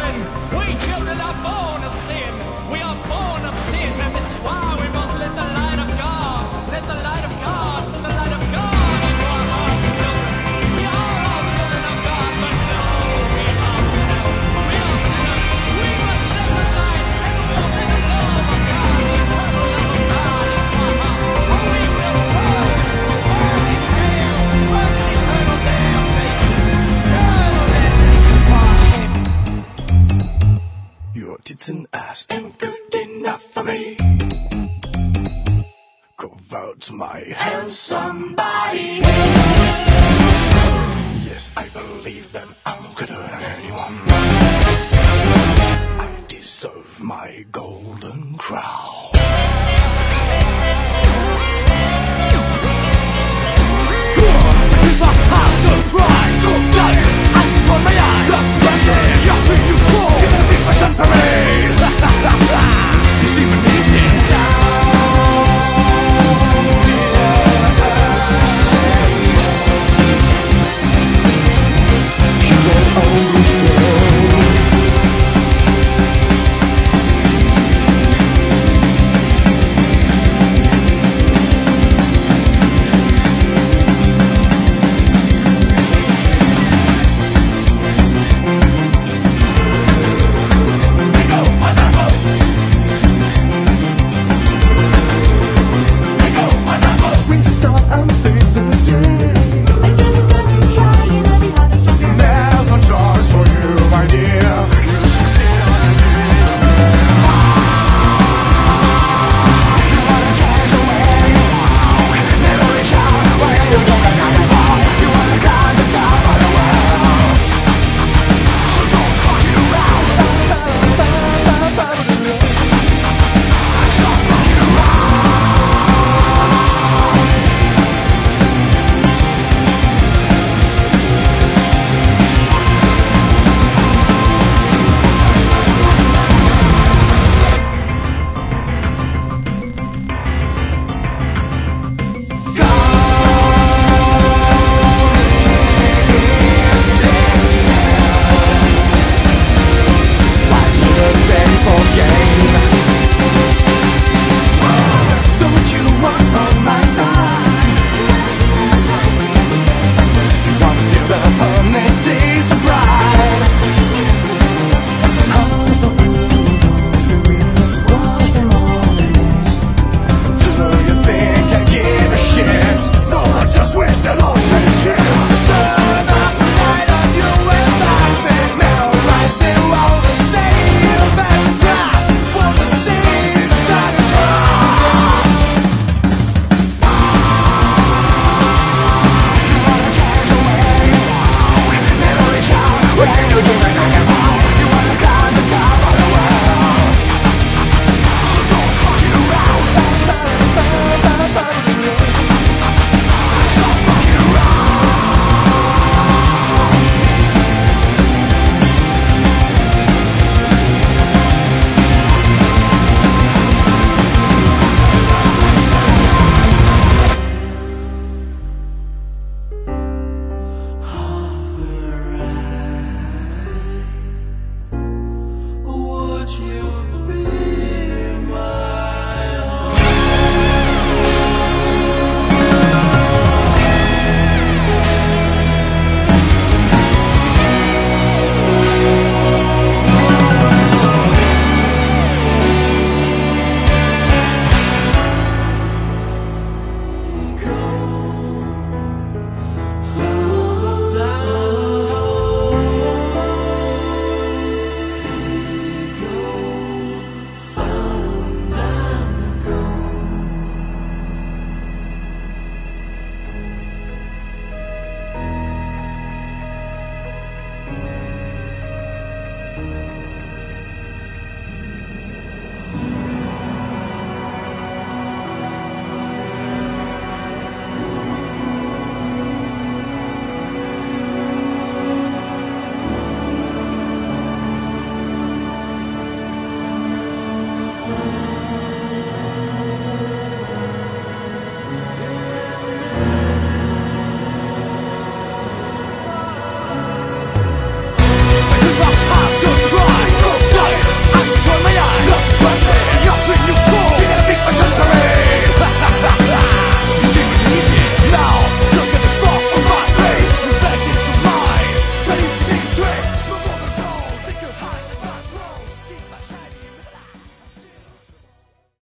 sin. We children are born of sin. We are born of sin, and that's why we must let the light of God, let the light of God, the light of God into our hearts, children. We are all children of God, but no, we are sinners. We are sinners. We must let the light and walk in the love of God, the eternal love of God into our hearts, or we will burn in hell, burn in eternal damnation. Your tits and ass ain't good enough for me. Go vote my hell somebody. Yes, I believe that I'm gooder than anyone. I deserve my golden crown. Sacrifice, hearts and pride. Cook diets, ice upon my eyes. Lost passion, you're free, you fall. Gonna be fashion parade.